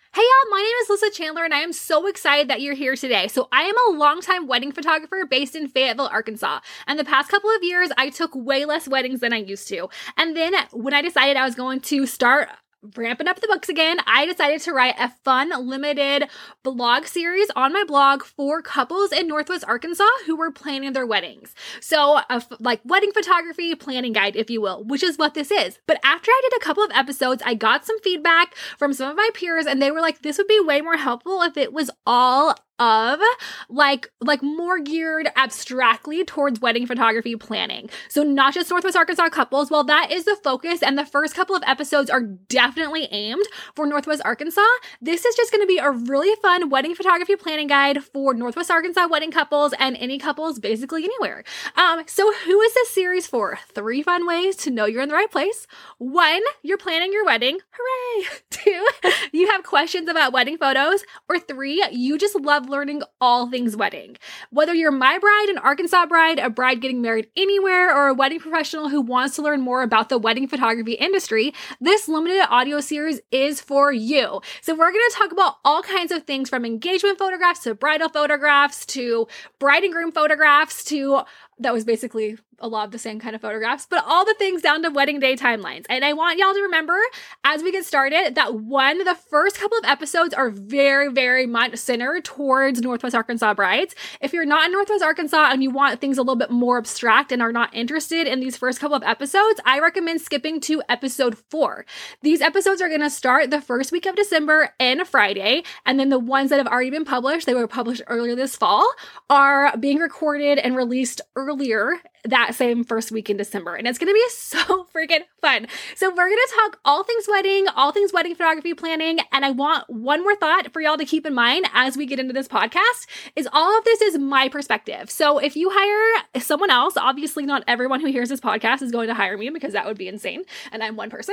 Hey y'all, my name is Lisa Chandler and I am so excited that you're here today. So I am a longtime wedding photographer based in Fayetteville, Arkansas. And the past couple of years, I took way less weddings than I used to. And then when I decided I was going to start ramping up the books again, I decided to write a fun, limited blog series on my blog for couples in Northwest Arkansas who were planning their weddings. So like wedding photography planning guide, if you will, which is what this is. But after I did a couple of episodes, I got some feedback from some of my peers and they were like, this would be way more helpful if it was all of like more geared abstractly towards wedding photography planning. So not just Northwest Arkansas couples. Well, that is the focus and the first couple of episodes are definitely aimed for Northwest Arkansas. This is just going to be a really fun wedding photography planning guide for Northwest Arkansas wedding couples and any couples basically anywhere. So who is this series for? 3 fun ways to know you're in the right place. 1, you're planning your wedding. Hooray! 2, you have questions about wedding photos. Or 3, you just love learning all things wedding. Whether you're my bride, an Arkansas bride, a bride getting married anywhere, or a wedding professional who wants to learn more about the wedding photography industry, this limited audio series is for you. So we're going to talk about all kinds of things from engagement photographs to bridal photographs to bride and groom photographs to that was basically a lot of the same kind of photographs, but all the things down to wedding day timelines. And I want y'all to remember as we get started that the first couple of episodes are very, very much centered towards Northwest Arkansas brides. If you're not in Northwest Arkansas and you want things a little bit more abstract and are not interested in these first couple of episodes, I recommend skipping to episode 4. These episodes are going to start the first week of December and Friday. And then the ones that have already been published, they were published earlier this fall, are being recorded and released earlier that same first week in December. And it's going to be so freaking fun. So we're going to talk all things wedding photography planning. And I want one more thought for y'all to keep in mind as we get into this podcast is all of this is my perspective. So if you hire someone else, obviously not everyone who hears this podcast is going to hire me because that would be insane. And I'm one person.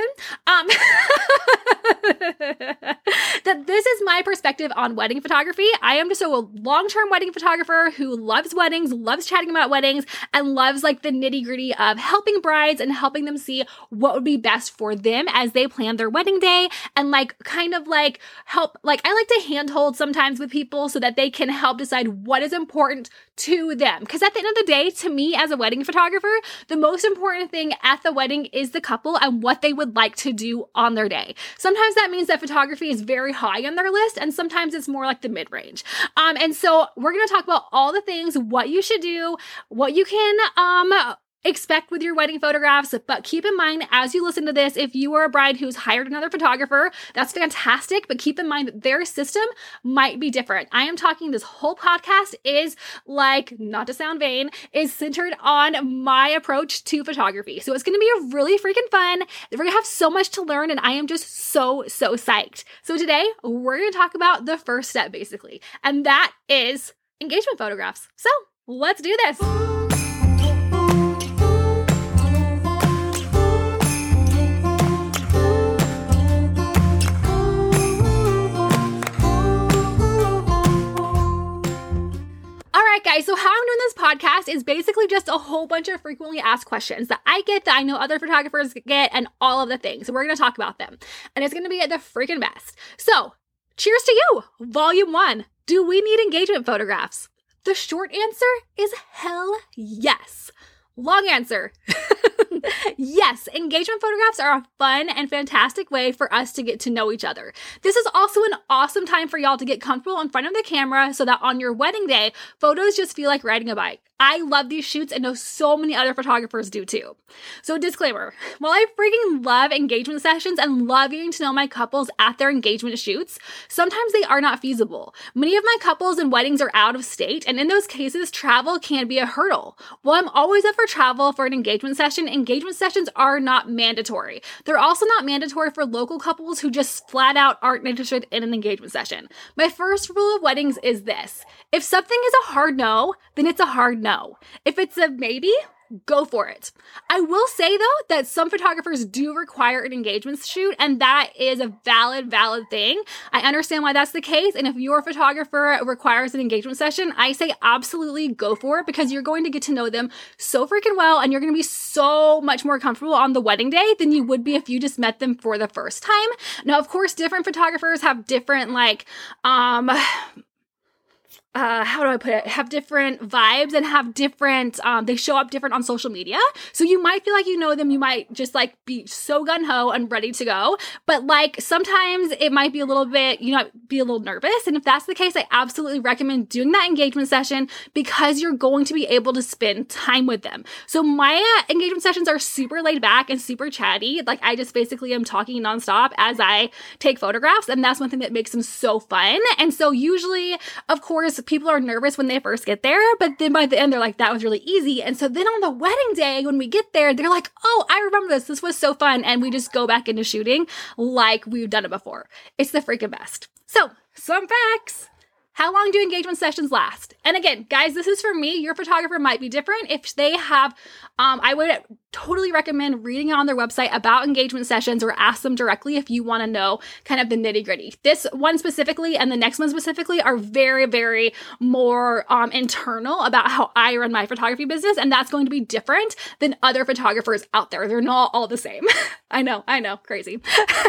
That this is my perspective on wedding photography. I am just a long-term wedding photographer who loves weddings, loves chatting about weddings, and loves like the nitty-gritty of helping brides and helping them see what would be best for them as they plan their wedding day and like kind of like help, like I like to handhold sometimes with people so that they can help decide what is important to them. Because at the end of the day, to me as a wedding photographer, the most important thing at the wedding is the couple and what they would like to do on their day. Sometimes that means that photography is very high on their list and sometimes it's more like the mid-range. And so we're going to talk about all the things, what you should do, what you can expect with your wedding photographs. But keep in mind, as you listen to this, if you are a bride who's hired another photographer, that's fantastic. But keep in mind that their system might be different. I am talking this whole podcast is like, not to sound vain, is centered on my approach to photography. So it's going to be a really freaking fun. We're going to have so much to learn and I am just so psyched. So today we're going to talk about the first step basically, and that is engagement photographs. So let's do this. Guys, so how I'm doing this podcast is basically just a whole bunch of frequently asked questions that I get, that I know other photographers get, and all of the things. So we're going to talk about them. And it's going to be at the freaking best. So cheers to you. Volume 1. Do we need engagement photographs? The short answer is hell yes. Long answer. Yes, engagement photographs are a fun and fantastic way for us to get to know each other. This is also an awesome time for y'all to get comfortable in front of the camera so that on your wedding day, photos just feel like riding a bike. I love these shoots and know so many other photographers do too. So disclaimer, while I freaking love engagement sessions and love getting to know my couples at their engagement shoots, sometimes they are not feasible. Many of my couples and weddings are out of state, and in those cases, travel can be a hurdle. While I'm always up for travel for an engagement sessions are not mandatory. They're also not mandatory for local couples who just flat out aren't interested in an engagement session. My first rule of weddings is this: if something is a hard no, then it's a hard no. If it's a maybe, go for it. I will say though that some photographers do require an engagement shoot, and that is a valid thing. I understand why that's the case. And if your photographer requires an engagement session, I say absolutely go for it, because you're going to get to know them so freaking well, and you're going to be so much more comfortable on the wedding day than you would be if you just met them for the first time. Now, of course, different photographers have different how do I put it? Have different vibes and have different, they show up different on social media. So you might feel like you know them. You might just like be so gung-ho and ready to go. But like sometimes it might be a little bit, you know, be a little nervous. And if that's the case, I absolutely recommend doing that engagement session, because you're going to be able to spend time with them. So my engagement sessions are super laid back and super chatty. Like I just basically am talking nonstop as I take photographs. And that's one thing that makes them so fun. And so usually, of course, people are nervous when they first get there, but then by the end, they're like, that was really easy. And so then on the wedding day, when we get there, they're like, oh, I remember this. This was so fun. And we just go back into shooting like we've done it before. It's the freaking best. So some facts. How long do engagement sessions last? And again, guys, this is for me. Your photographer might be different. If they have, I would totally recommend reading on their website about engagement sessions, or ask them directly if you want to know kind of the nitty gritty. This one specifically and the next one specifically are very more internal about how I run my photography business. And that's going to be different than other photographers out there. They're not all the same. I know, crazy.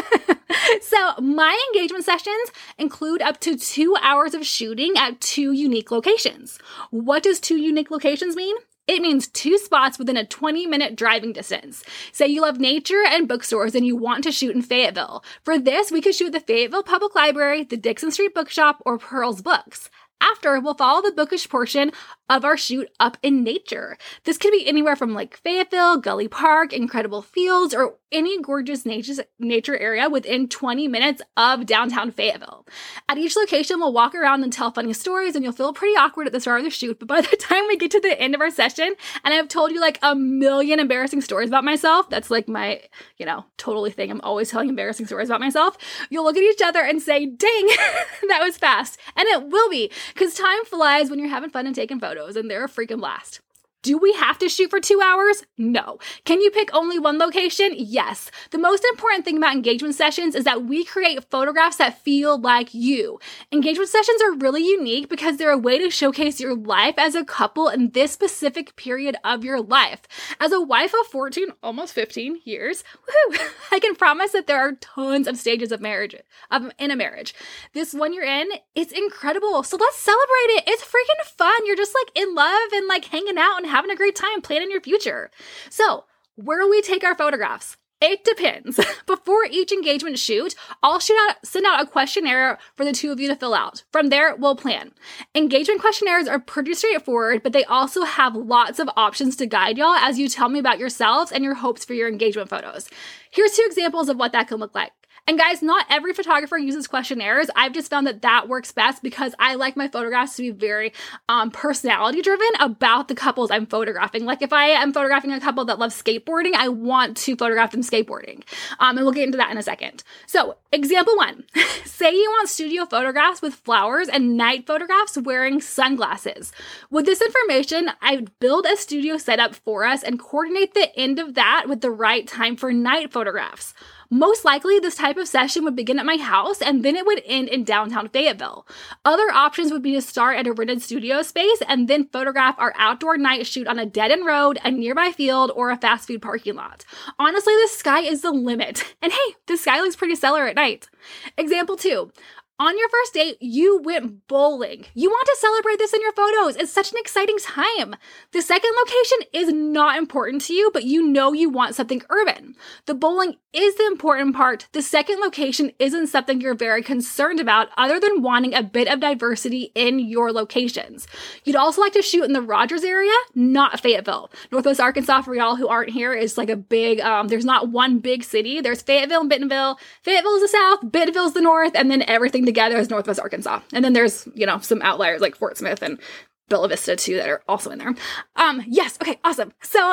So my engagement sessions include up to 2 hours of shooting at 2 unique locations. What does 2 unique locations mean? It means 2 spots within a 20-minute driving distance. Say you love nature and bookstores and you want to shoot in Fayetteville. For this, we could shoot the Fayetteville Public Library, the Dixon Street Bookshop, or Pearl's Books. After, we'll follow the bookish portion of our shoot up in nature. This could be anywhere from like Fayetteville, Gully Park, Incredible Fields, or any gorgeous nature area within 20 minutes of downtown Fayetteville. At each location, we'll walk around and tell funny stories, and you'll feel pretty awkward at the start of the shoot, but by the time we get to the end of our session, and I've told you like a million embarrassing stories about myself, that's like my, totally thing. I'm always telling embarrassing stories about myself. You'll look at each other and say, dang, that was fast. And it will be, because time flies when you're having fun and taking photos, and they're a freaking blast. Do we have to shoot for 2 hours? No. Can you pick only one location? Yes. The most important thing about engagement sessions is that we create photographs that feel like you. Engagement sessions are really unique because they're a way to showcase your life as a couple in this specific period of your life. As a wife of 14, almost 15 years, woohoo, I can promise that there are tons of stages of marriage, in a marriage. This one you're in, it's incredible. So let's celebrate it. It's freaking fun. You're just like in love and like hanging out and having a great time planning your future. So where do we take our photographs? It depends. Before each engagement shoot, I'll send out a questionnaire for the two of you to fill out. From there, we'll plan. Engagement questionnaires are pretty straightforward, but they also have lots of options to guide y'all as you tell me about yourselves and your hopes for your engagement photos. Here's 2 examples of what that can look like. And guys, not every photographer uses questionnaires. I've just found that works best because I like my photographs to be very personality driven about the couples I'm photographing. Like if I am photographing a couple that loves skateboarding, I want to photograph them skateboarding. And we'll get into that in a second. So example 1, say you want studio photographs with flowers and night photographs wearing sunglasses. With this information, I build a studio setup for us and coordinate the end of that with the right time for night photographs. Most likely, this type of session would begin at my house and then it would end in downtown Fayetteville. Other options would be to start at a rented studio space and then photograph our outdoor night shoot on a dead-end road, a nearby field, or a fast food parking lot. Honestly, the sky is the limit. And hey, the sky looks pretty stellar at night. Example 2. On your first date, you went bowling. You want to celebrate this in your photos. It's such an exciting time. The second location is not important to you, but you know you want something urban. The bowling is the important part. The second location isn't something you're very concerned about other than wanting a bit of diversity in your locations. You'd also like to shoot in the Rogers area, not Fayetteville. Northwest Arkansas, for y'all who aren't here, is like a big, there's not one big city. There's Fayetteville and Bentonville. Fayetteville is the south, Bentonville is the north, and then everything together is Northwest Arkansas. And then there's, some outliers like Fort Smith and Bella Vista too that are also in there. Yes. Okay. Awesome. So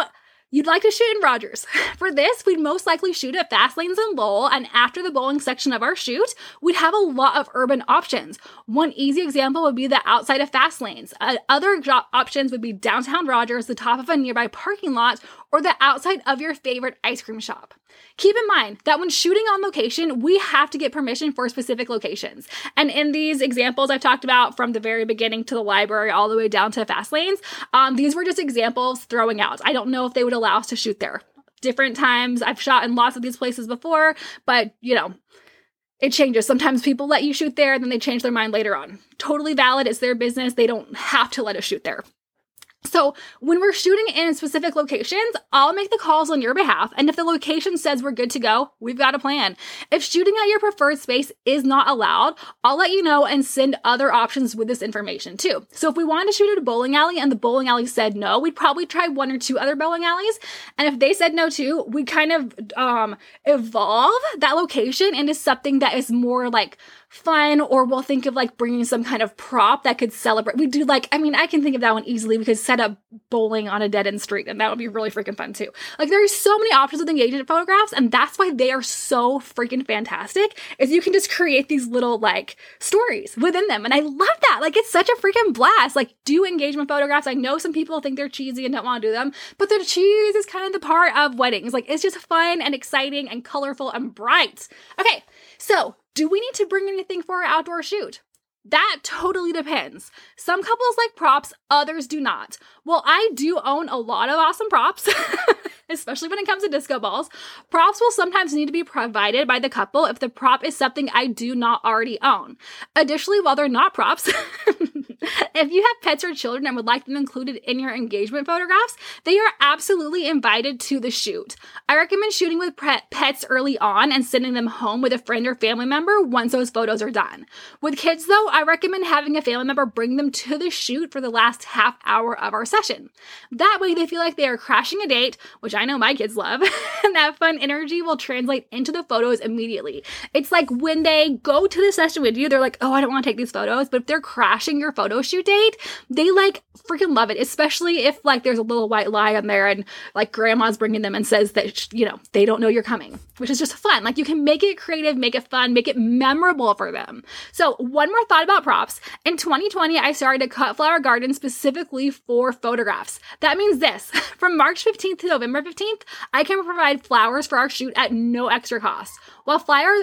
You'd like to shoot in Rogers. For this, we'd most likely shoot at Fast Lanes in Lowell, and after the bowling section of our shoot, we'd have a lot of urban options. One easy example would be the outside of Fast Lanes. Other options would be downtown Rogers, the top of a nearby parking lot, or the outside of your favorite ice cream shop. Keep in mind that when shooting on location, we have to get permission for specific locations. And in these examples I've talked about from the very beginning to the library all the way down to Fast Lanes, these were just examples throwing out. I don't know if they would allow us to shoot there. Different times, I've shot in lots of these places before, but it changes. Sometimes people let you shoot there, and then they change their mind later on. Totally valid. It's their business. They don't have to let us shoot there. So when we're shooting in specific locations, I'll make the calls on your behalf. And if the location says we're good to go, we've got a plan. If shooting at your preferred space is not allowed, I'll let you know and send other options with this information too. So if we wanted to shoot at a bowling alley and the bowling alley said no, we'd probably try one or two other bowling alleys. And if they said no too, we kind of evolve that location into something that is more like fun, or we'll think of like bringing some kind of prop that could celebrate. We do I can think of that one easily. We could set up bowling on a dead end street, and that would be really freaking fun too. Like, there's so many options with engagement photographs, and that's why they are so freaking fantastic, is you can just create these little stories within them. And I love that. It's such a freaking blast. Do engagement photographs. I know some people think they're cheesy and don't want to do them, but the cheese is kind of the part of weddings. It's just fun and exciting and colorful and bright. Okay, so do we need to bring anything for our outdoor shoot? That totally depends. Some couples like props, others do not. Well, I do own a lot of awesome props, especially when it comes to disco balls. Props will sometimes need to be provided by the couple if the prop is something I do not already own. Additionally, while they're not props, if you have pets or children and would like them included in your engagement photographs, they are absolutely invited to the shoot. I recommend shooting with pets early on and sending them home with a friend or family member once those photos are done. With kids, though, I recommend having a family member bring them to the shoot for the last half hour of our session. That way, they feel like they are crashing a date, which I know my kids love, and that fun energy will translate into the photos immediately. It's like when they go to the session with you, they're like, oh, I don't want to take these photos, but if they're crashing your photo shoot date, they freaking love it, especially if there's a little white lie on there and grandma's bringing them and says that, they don't know you're coming, which is just fun. You can make it creative, make it fun, make it memorable for them. So one more thought about props. In 2020, I started a cut flower garden specifically for photographs. That means this: from March 15th to November 15th, I can provide flowers for our shoot at no extra cost. While flowers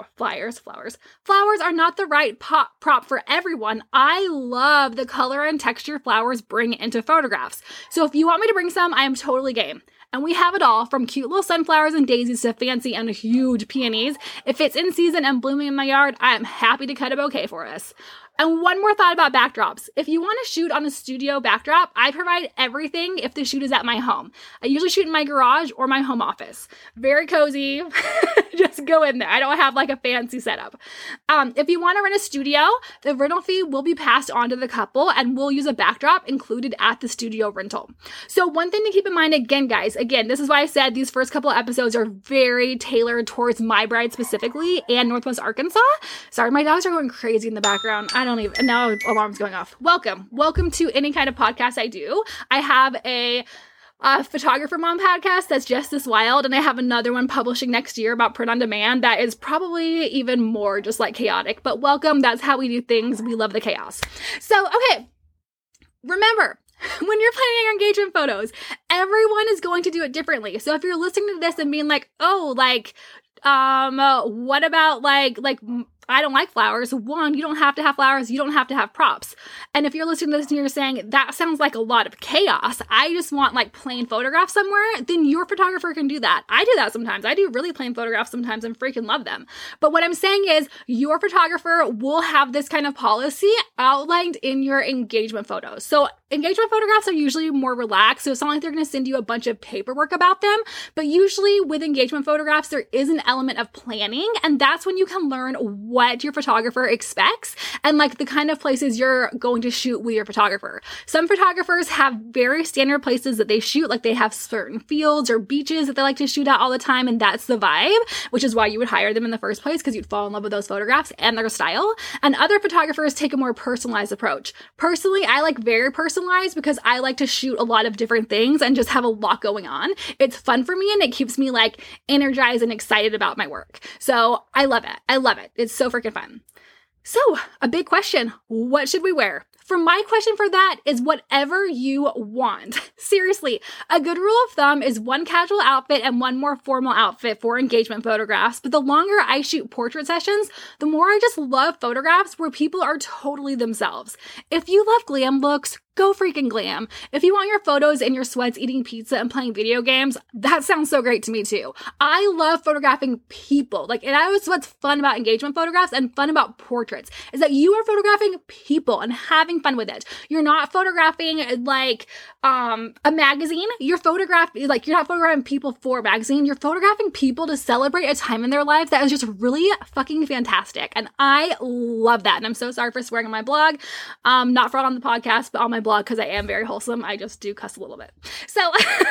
are not the right prop for everyone, I love the color and texture flowers bring into photographs. So if you want me to bring some, I am totally game. And we have it all, from cute little sunflowers and daisies to fancy and huge peonies. If it's in season and blooming in my yard, I am happy to cut a bouquet for us. And one more thought about backdrops. If you want to shoot on a studio backdrop, I provide everything if the shoot is at my home. I usually shoot in my garage or my home office. Very cozy. Just go in there. I don't have a fancy setup. If you want to rent a studio, the rental fee will be passed on to the couple, and we'll use a backdrop included at the studio rental. So one thing to keep in mind, again, guys, this is why I said these first couple episodes are very tailored towards my bride specifically and Northwest Arkansas. Sorry, my dogs are going crazy in the background. Now alarm's going off. Welcome to any kind of podcast I do. I have a photographer mom podcast that's just as wild, and I have another one publishing next year about print on demand that is probably even more just chaotic. But welcome, that's how we do things. We love the chaos. So, okay, remember, when you're planning your engagement photos, everyone is going to do it differently. So if you're listening to this and being what about I don't like flowers. One, you don't have to have flowers. You don't have to have props. And if you're listening to this and you're saying, that sounds like a lot of chaos, I just want plain photographs somewhere, then your photographer can do that. I do that sometimes. I do really plain photographs sometimes and freaking love them. But what I'm saying is, your photographer will have this kind of policy outlined in your engagement photos. So engagement photographs are usually more relaxed. So it's not like they're going to send you a bunch of paperwork about them. But usually with engagement photographs, there is an element of planning. And that's when you can learn what your photographer expects and like the kind of places you're going to shoot with your photographer. Some photographers have very standard places that they shoot, like they have certain fields or beaches that they like to shoot at all the time, and that's the vibe, which is why you would hire them in the first place, because you'd fall in love with those photographs and their style. And other photographers take a more personalized approach. Personally, I like very personalized because I like to shoot a lot of different things and just have a lot going on. It's fun for me and it keeps me like energized and excited about my work. So I love it. I love it. It's so freaking fun. So a big question, what should we wear? For my question for that is whatever you want. Seriously, a good rule of thumb is one casual outfit and one more formal outfit for engagement photographs. But the longer I shoot portrait sessions, the more I just love photographs where people are totally themselves. If you love glam looks, go freaking glam. If you want your photos in your sweats eating pizza and playing video games, that sounds so great to me too. I love photographing people. Like, and that was what's fun about engagement photographs and fun about portraits, is that you are photographing people and having fun with it. You're not photographing like a magazine. You're not photographing people for a magazine. You're photographing people to celebrate a time in their lives that is just really fucking fantastic. And I love that. And I'm so sorry for swearing on my blog. Not for on the podcast, but on my blog, because I am very wholesome. I just do cuss a little bit. So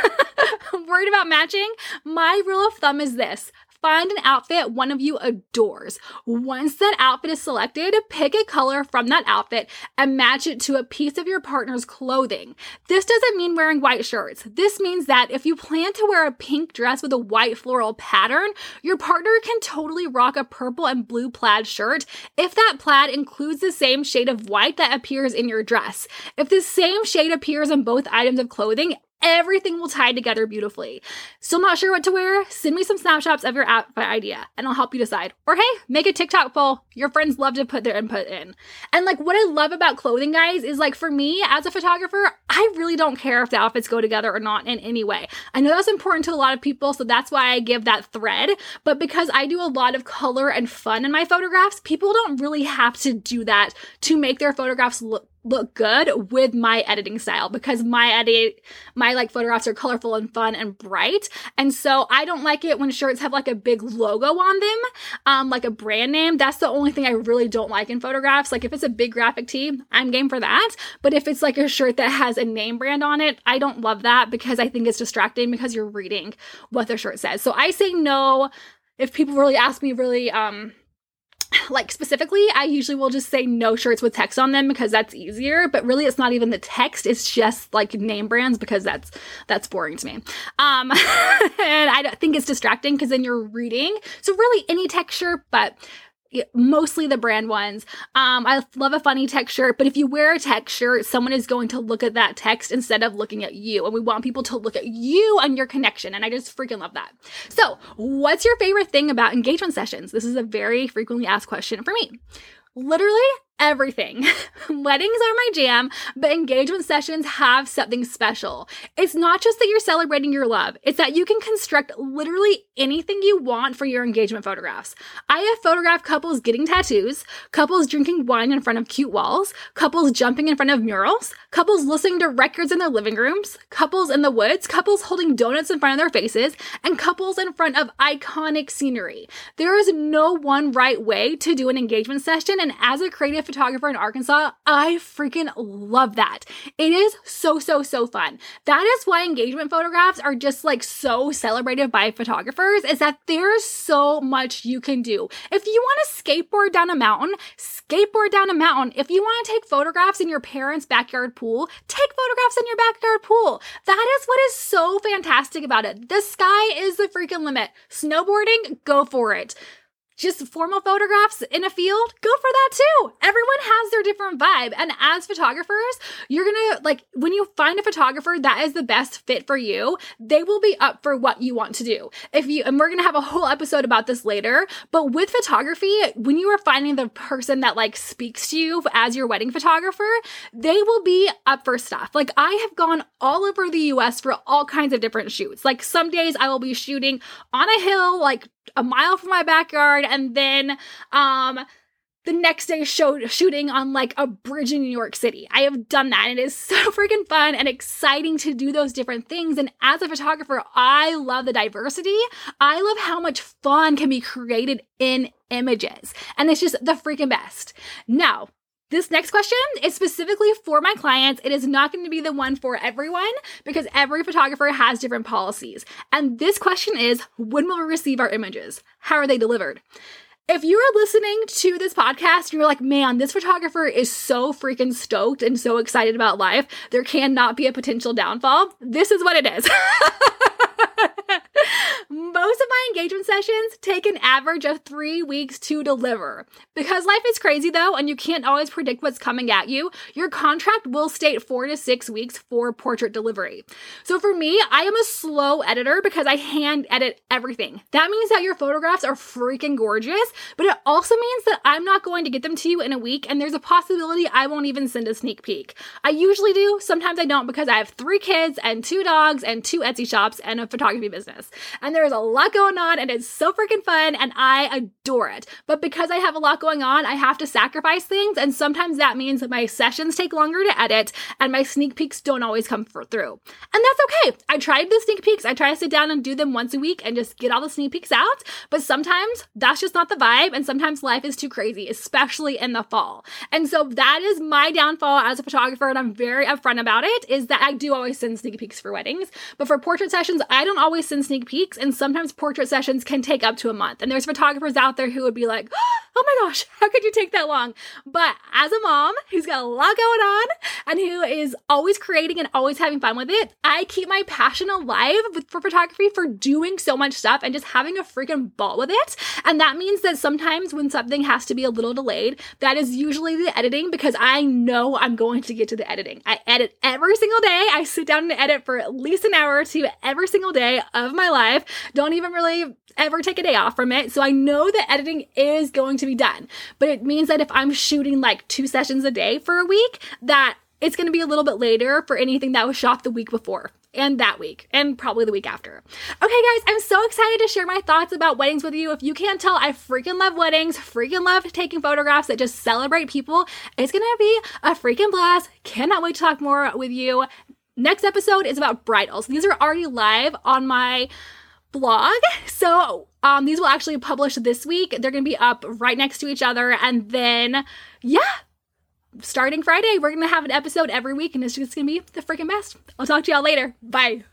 worried about matching? My rule of thumb is this. Find an outfit one of you adores. Once that outfit is selected, pick a color from that outfit and match it to a piece of your partner's clothing. This doesn't mean wearing white shirts. This means that if you plan to wear a pink dress with a white floral pattern, your partner can totally rock a purple and blue plaid shirt if that plaid includes the same shade of white that appears in your dress. If the same shade appears in both items of clothing, everything will tie together beautifully. Still not sure what to wear? Send me some snapshots of your outfit idea and I'll help you decide. Or hey, make a TikTok poll. Your friends love to put their input in. And like what I love about clothing, guys, is like for me as a photographer, I really don't care if the outfits go together or not in any way. I know that's important to a lot of people, so that's why I give that thread. But because I do a lot of color and fun in my photographs, people don't really have to do that to make their photographs look good with my editing style, because my like photographs are colorful and fun and bright. And so I don't like it when shirts have like a big logo on them, like a brand name. That's the only thing I really don't like in photographs. Like if it's a big graphic tee, I'm game for that. But if it's like a shirt that has a name brand on it, I don't love that because I think it's distracting because you're reading what the shirt says. So I say no. If people really ask me like specifically, I usually will just say no shirts with text on them because that's easier, but really it's not even the text, it's just like name brands because that's boring to me. And I don't think it's distracting because then you're reading. So really any texture, but mostly the brand ones. I love a funny text shirt, but if you wear a text shirt, someone is going to look at that text instead of looking at you. And we want people to look at you and your connection. And I just freaking love that. So what's your favorite thing about engagement sessions? This is a very frequently asked question for me. Literally everything. Weddings are my jam, but engagement sessions have something special. It's not just that you're celebrating your love, it's that you can construct literally anything you want for your engagement photographs. I have photographed couples getting tattoos, couples drinking wine in front of cute walls, couples jumping in front of murals, couples listening to records in their living rooms, couples in the woods, couples holding donuts in front of their faces, and couples in front of iconic scenery. There is no one right way to do an engagement session, and as a creative photographer in Arkansas, I freaking love that. It is so fun. That is why engagement photographs are just like so celebrated by photographers, is that there's so much you can do. If you want to skateboard down a mountain, skateboard down a mountain. If you want to take photographs in your parents' backyard pool, take photographs in your backyard pool. That is what is so fantastic about it. The sky is the freaking limit. Snowboarding, go for it. Just formal photographs in a field, go for that too. Everyone has their different vibe. And as photographers, you're gonna, like, when you find a photographer that is the best fit for you, they will be up for what you want to do. And we're gonna have a whole episode about this later, but with photography, when you are finding the person that like speaks to you as your wedding photographer, they will be up for stuff. Like I have gone all over the US for all kinds of different shoots. Like some days I will be shooting on a hill, like a mile from my backyard, and then the next day shooting on like a bridge in New York City. I have done that, and it is so freaking fun and exciting to do those different things. And as a photographer, I love the diversity. I love how much fun can be created in images, and it's just the freaking best. Now, this next question is specifically for my clients. It is not going to be the one for everyone because every photographer has different policies. And this question is, when will we receive our images? How are they delivered? If you are listening to this podcast and you're like, man, this photographer is so freaking stoked and so excited about life, there cannot be a potential downfall. This is what it is. Most of my engagement sessions take an average of 3 weeks to deliver. Because life is crazy though, and you can't always predict what's coming at you, your contract will state 4 to 6 weeks for portrait delivery. So for me, I am a slow editor because I hand edit everything. That means that your photographs are freaking gorgeous, but it also means that I'm not going to get them to you in a week, and there's a possibility I won't even send a sneak peek. I usually do, sometimes I don't, because I have 3 kids and 2 dogs and 2 Etsy shops and a photography business. And there's a lot going on, and it's so freaking fun, and I adore it. But because I have a lot going on, I have to sacrifice things, and sometimes that means that my sessions take longer to edit, and my sneak peeks don't always come through. And that's okay. I tried the sneak peeks. I try to sit down and do them once a week and just get all the sneak peeks out, but sometimes that's just not the vibe, and sometimes life is too crazy, especially in the fall. And so that is my downfall as a photographer, and I'm very upfront about it, is that I do always send sneak peeks for weddings, but for portrait sessions, I don't always send sneak peeks, and sometimes portrait sessions can take up to a month. And there's photographers out there who would be like, oh my gosh, how could you take that long? But as a mom who's got a lot going on and who is always creating and always having fun with it, I keep my passion alive for photography, for doing so much stuff and just having a freaking ball with it. And that means that sometimes when something has to be a little delayed, that is usually the editing, because I know I'm going to get to the editing. I edit every single day. I sit down and edit for at least an hour or two every single day of my life. Don't even really ever take a day off from it. So I know that editing is going to be done, but it means that if I'm shooting like 2 sessions a day for a week, that it's going to be a little bit later for anything that was shot the week before and that week and probably the week after. Okay guys, I'm so excited to share my thoughts about weddings with you. If you can't tell, I freaking love weddings, freaking love taking photographs that just celebrate people. It's going to be a freaking blast. Cannot wait to talk more with you. Next episode is about bridals. These are already live on my blog. So these will actually publish this week. They're going to be up right next to each other. And then, starting Friday, we're going to have an episode every week, and it's just going to be the freaking best. I'll talk to y'all later. Bye.